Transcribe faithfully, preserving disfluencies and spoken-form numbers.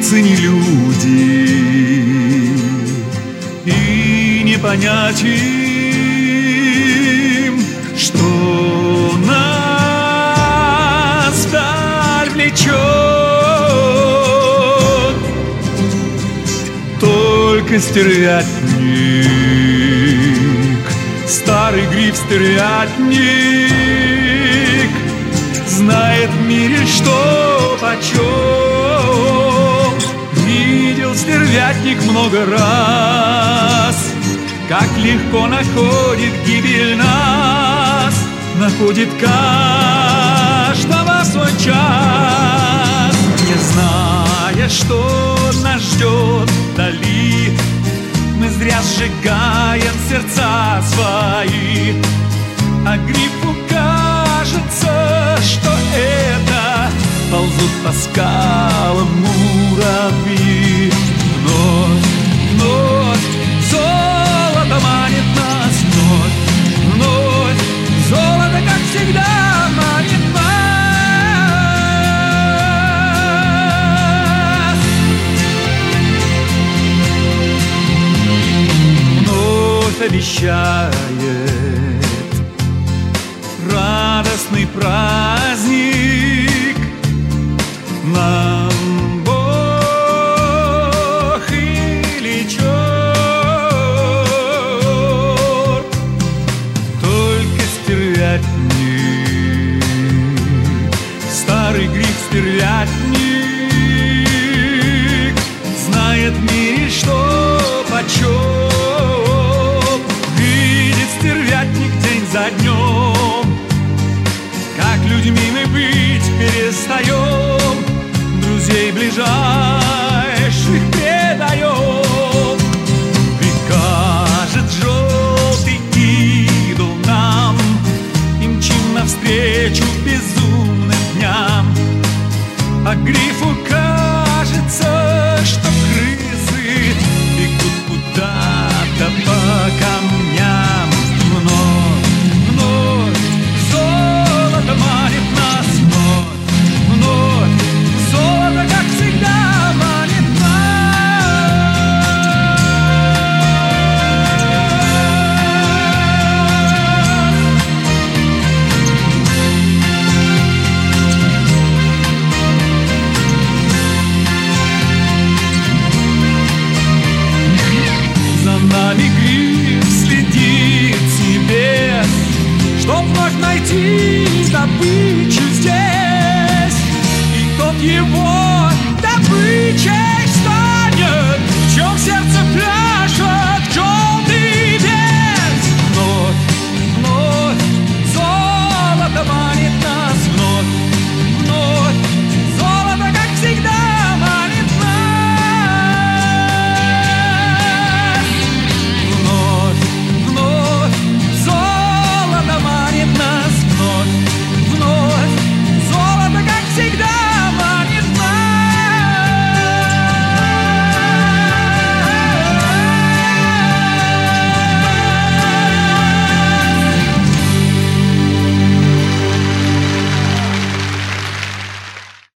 птицы, ни люди, и не понять им, что нас вдаль влечет. Только стервятник, старый гриф стервятник, знает в мире, что почем. Видел стервятник много раз, как легко находит гибель нас, находит каждого свой час. Не зная, что нас ждет вдали, мы зря сжигаем сердца свои, а грифу кажется, что это ползут по скалам муравьи. Вновь, вновь золото манит нас, вновь, вновь золото, как всегда, манит нас. Вновь обещает радостный праздник